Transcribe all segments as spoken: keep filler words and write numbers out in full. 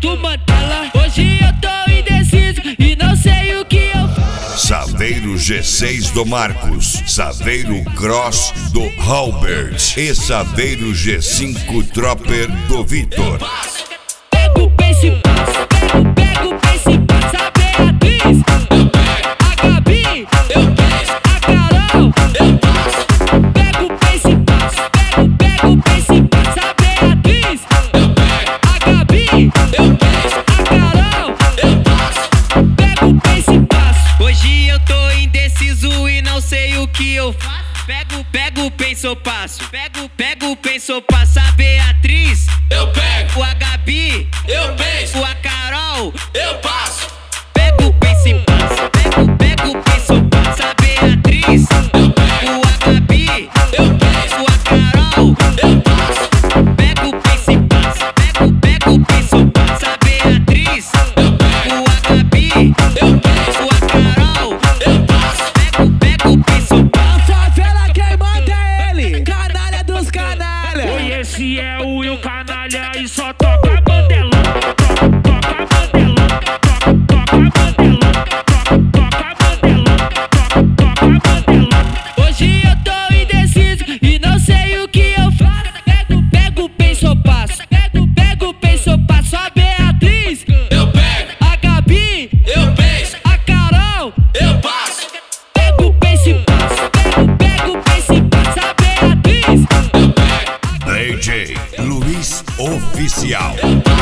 tu mantela. Hoje eu tô indeciso e não sei o que eu faço. Saveiro G seis do Marcos, Saveiro Cross do Halbert e Saveiro G cinco Tropper do Vitor. Pego o pace e passo, pego, pego o pace e passo. A Beatriz, eu pego. A Gabi, eu pego. A Carol, eu passo. Pego o pace e passo, pego, pego o pace e passo. A Beatriz, eu pego. A Gabi, eu pego. A Carol, eu passo. Pego o pace e passo. Hoje eu tô indeciso e não sei o que eu faço. Pego, pego, penso, eu passo. Pego, pego, penso, eu passo. A Beatriz, eu pego. A Gabi, eu penso. A Carol, eu passo. Pego, penso e passo. Pego, pego, penso, eu passo. A Beatriz, eu pego. A Gabi, eu penso. A Carol, eu passo. Pego, penso e passo. Pego, pego, penso, eu passo. A Beatriz, eu pego. A Gabi, eu penso. A Carol, eu passo. Pego, pego, penso, eu passo. A favela quem manda é ele, canalha dos canalha. Oi, esse é o Will Canalha e só toca bandelão. Toca bandelão, toca bandelão, toca bandelão, toca bandelão. Hoje eu tô indeciso e não sei o que eu faço. Pego, pego, penso, eu passo. Pego, pego, penso, eu passo. A Beatriz, eu pego. A Gabi, eu penso. A Carol, eu passo. pego, penso e passo. Pego, pego, penso e passo. A Beatriz, eu pego. D J Luiz Oficial.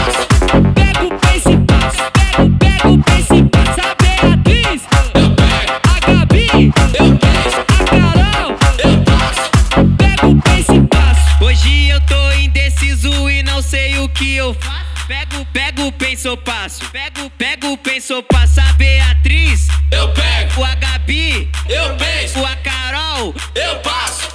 pego, penso e passo. Pego, pego, penso e passo. A Beatriz, eu pego. A Gabi, eu penso. A Carol, eu passo. pego, penso e passo. Hoje eu tô indeciso e não sei o que eu faço. Pego, pego, penso, eu passo. Pego, pego, penso, eu passo. A Beatriz, eu pego. A Gabi, eu penso. A Carol, eu passo.